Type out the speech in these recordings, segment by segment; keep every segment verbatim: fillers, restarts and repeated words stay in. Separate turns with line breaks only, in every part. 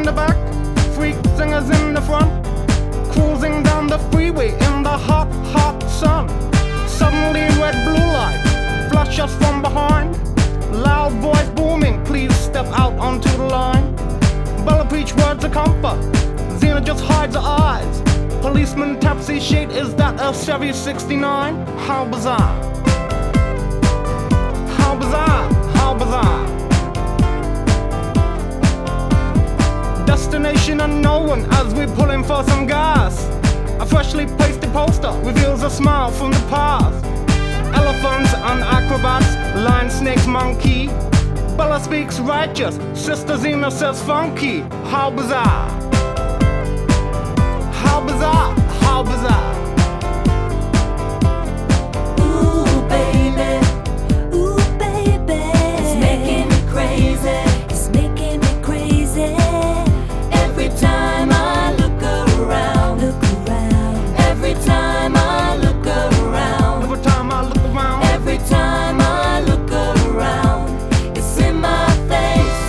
the back, freak singers in the front, cruising down the freeway in the hot, hot sun. Suddenly red blue light flash us from behind, loud voice booming, please step out onto the line. Bella preach words of comfort, Xena just hides her eyes. Policeman taps his shade, is that a Chevy sixty-nine? How bizarre, how bizarre, how bizarre. Destination unknown as we pull in for some gas. A freshly pasted poster reveals a smile from the past. Elephants and acrobats, lion, snakes, monkey. Bella speaks righteous, Sister Xena says funky. How bizarre, how bizarre, how bizarre.
Ooh, baby, ooh, baby, it's making me crazy, it's making me crazy. Every time I look around, look around. Every time I look around,
Every time I look around,
every time I look around, it's in my face.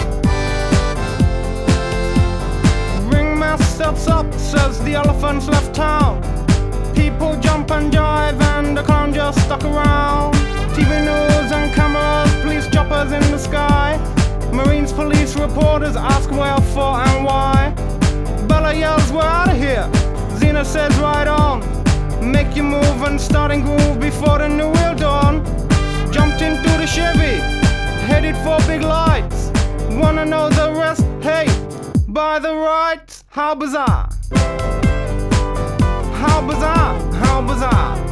Ringmaster steps up, says the elephants left town. People jump and jive and the clown just stuck around. T V news and cameras, police choppers in the sky. Marines, police, reporters ask where, for and why. Bella yells, we're out of here. Xena says, right on. Make your move and start and groove before the new real dawn. Jumped into the Chevy, headed for big lights. Wanna know the rest? Hey, by the rights. How bizarre, how bizarre, how bizarre.